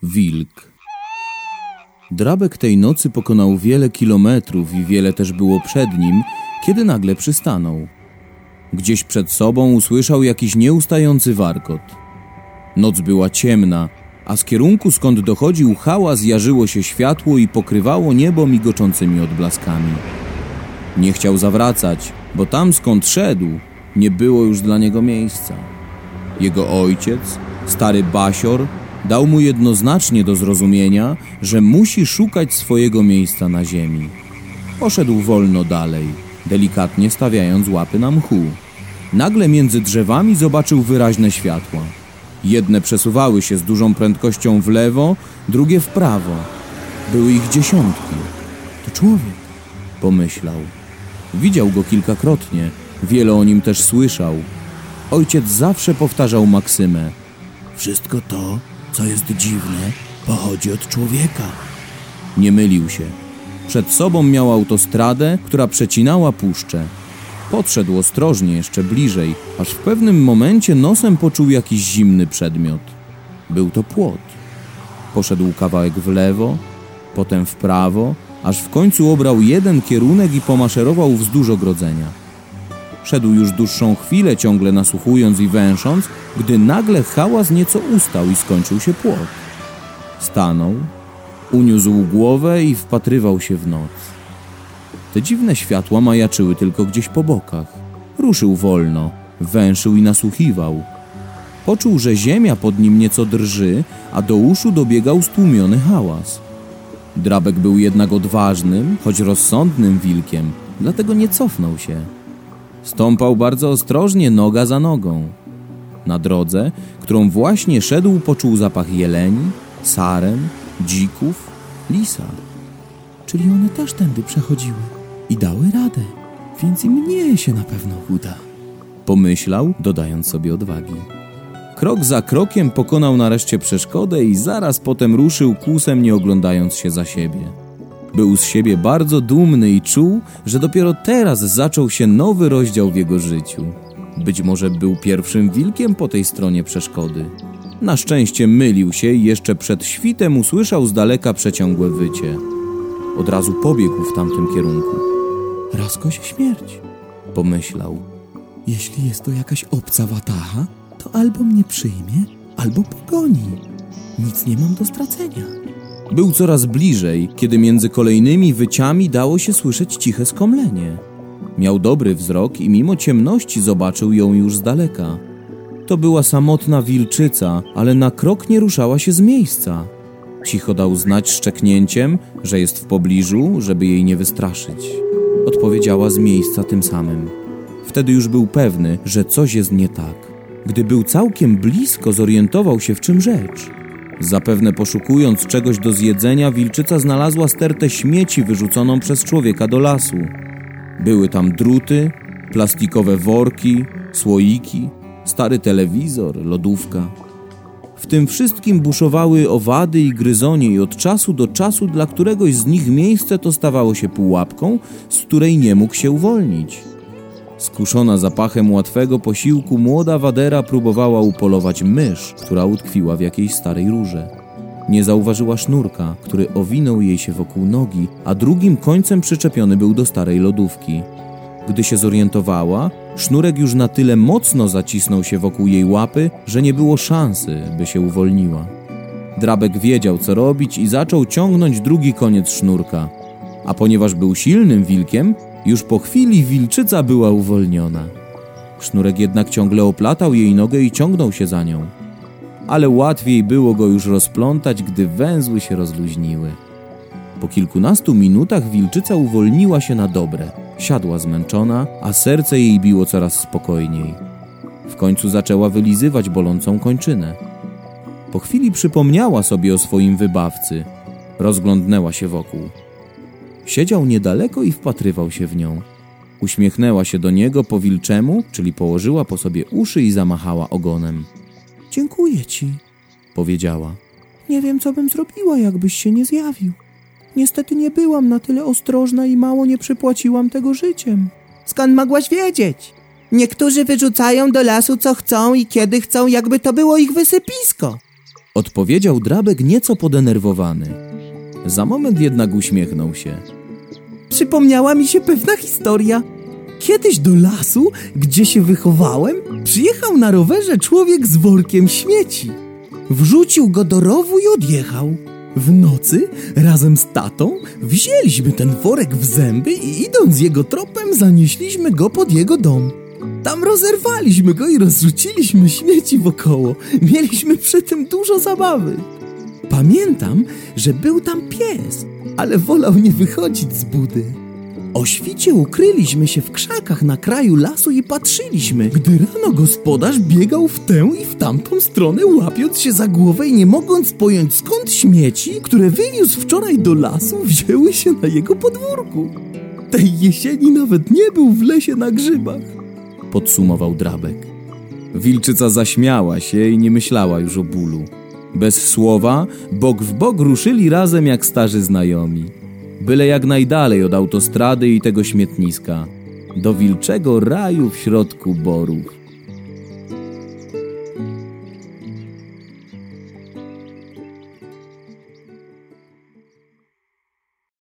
Wilk. Drabek tej nocy pokonał wiele kilometrów i wiele też było przed nim, kiedy nagle przystanął. Gdzieś przed sobą usłyszał jakiś nieustający warkot. Noc była ciemna, a z kierunku, skąd dochodził hałas, jarzyło się światło i pokrywało niebo migoczącymi odblaskami. Nie chciał zawracać, bo tam, skąd szedł, nie było już dla niego miejsca. Jego ojciec, stary basior, dał mu jednoznacznie do zrozumienia, że musi szukać swojego miejsca na ziemi. Poszedł wolno dalej, delikatnie stawiając łapy na mchu. Nagle między drzewami zobaczył wyraźne światła. Jedne przesuwały się z dużą prędkością w lewo, drugie w prawo. Były ich dziesiątki. To człowiek, pomyślał. Widział go kilkakrotnie, wiele o nim też słyszał. Ojciec zawsze powtarzał maksymę: wszystko to, co jest dziwne, pochodzi od człowieka. Nie mylił się. Przed sobą miał autostradę, która przecinała puszczę. Podszedł ostrożnie jeszcze bliżej, aż w pewnym momencie nosem poczuł jakiś zimny przedmiot. Był to płot. Poszedł kawałek w lewo, potem w prawo, aż w końcu obrał jeden kierunek i pomaszerował wzdłuż ogrodzenia. Szedł już dłuższą chwilę, ciągle nasłuchując i węsząc, gdy nagle hałas nieco ustał i skończył się płot. Stanął, uniósł głowę i wpatrywał się w noc. Te dziwne światła majaczyły tylko gdzieś po bokach. Ruszył wolno, węszył i nasłuchiwał. Poczuł, że ziemia pod nim nieco drży, a do uszu dobiegał stłumiony hałas. Drabek był jednak odważnym, choć rozsądnym wilkiem, dlatego nie cofnął się. Stąpał bardzo ostrożnie, noga za nogą. Na drodze, którą właśnie szedł, poczuł zapach jeleni, saren, dzików, lisa. Czyli one też tędy przechodziły i dały radę, więc i mnie się na pewno uda, pomyślał, dodając sobie odwagi. Krok za krokiem pokonał nareszcie przeszkodę i zaraz potem ruszył kłusem, nie oglądając się za siebie. Był z siebie bardzo dumny i czuł, że dopiero teraz zaczął się nowy rozdział w jego życiu. Być może był pierwszym wilkiem po tej stronie przeszkody. Na szczęście mylił się i jeszcze przed świtem usłyszał z daleka przeciągłe wycie. Od razu pobiegł w tamtym kierunku. Rasko się śmierć, pomyślał. Jeśli jest to jakaś obca wataha, to albo mnie przyjmie, albo pogoni. Nic nie mam do stracenia. Był coraz bliżej, kiedy między kolejnymi wyciami dało się słyszeć ciche skomlenie. Miał dobry wzrok i mimo ciemności zobaczył ją już z daleka. To była samotna wilczyca, ale na krok nie ruszała się z miejsca. Cicho dał znać szczeknięciem, że jest w pobliżu, żeby jej nie wystraszyć. Odpowiedziała z miejsca tym samym. Wtedy już był pewny, że coś jest nie tak. Gdy był całkiem blisko, zorientował się, w czym rzecz. Zapewne poszukując czegoś do zjedzenia, wilczyca znalazła stertę śmieci wyrzuconą przez człowieka do lasu. Były tam druty, plastikowe worki, słoiki, stary telewizor, lodówka. W tym wszystkim buszowały owady i gryzonie i od czasu do czasu dla któregoś z nich miejsce to stawało się pułapką, z której nie mógł się uwolnić. Skuszona zapachem łatwego posiłku, młoda wadera próbowała upolować mysz, która utkwiła w jakiejś starej rurze. Nie zauważyła sznurka, który owinął jej się wokół nogi, a drugim końcem przyczepiony był do starej lodówki. Gdy się zorientowała, sznurek już na tyle mocno zacisnął się wokół jej łapy, że nie było szansy, by się uwolniła. Drabek wiedział, co robić i zaczął ciągnąć drugi koniec sznurka. A ponieważ był silnym wilkiem, już po chwili wilczyca była uwolniona. Sznurek jednak ciągle oplatał jej nogę i ciągnął się za nią. Ale łatwiej było go już rozplątać, gdy węzły się rozluźniły. Po kilkunastu minutach wilczyca uwolniła się na dobre. Siadła zmęczona, a serce jej biło coraz spokojniej. W końcu zaczęła wylizywać bolącą kończynę. Po chwili przypomniała sobie o swoim wybawcy. Rozglądnęła się wokół. Siedział niedaleko i wpatrywał się w nią. Uśmiechnęła się do niego po wilczemu, czyli położyła po sobie uszy i zamachała ogonem. Dziękuję ci, powiedziała. Nie wiem, co bym zrobiła, jakbyś się nie zjawił. Niestety nie byłam na tyle ostrożna i mało nie przypłaciłam tego życiem. Skąd mogłaś wiedzieć? Niektórzy wyrzucają do lasu co chcą i kiedy chcą, jakby to było ich wysypisko. odpowiedział Drabek nieco podenerwowany. Za moment jednak uśmiechnął się. Przypomniała mi się pewna historia. Kiedyś do lasu, gdzie się wychowałem, przyjechał na rowerze człowiek z workiem śmieci. Wrzucił go do rowu i odjechał. W nocy razem z tatą wzięliśmy ten worek w zęby i idąc jego tropem zanieśliśmy go pod jego dom. Tam rozerwaliśmy go i rozrzuciliśmy śmieci wokoło. Mieliśmy przy tym dużo zabawy. Pamiętam, że był tam pies, ale wolał nie wychodzić z budy. O świcie ukryliśmy się w krzakach na kraju lasu i patrzyliśmy, gdy rano gospodarz biegał w tę i w tamtą stronę, łapiąc się za głowę i nie mogąc pojąć, skąd śmieci, które wywiózł wczoraj do lasu, wzięły się na jego podwórku. Tej jesieni nawet nie był w lesie na grzybach, podsumował Drabek. Wilczyca zaśmiała się i nie myślała już o bólu. Bez słowa, bok w bok ruszyli razem jak starzy znajomi. Byle jak najdalej od autostrady i tego śmietniska, do wilczego raju w środku borów.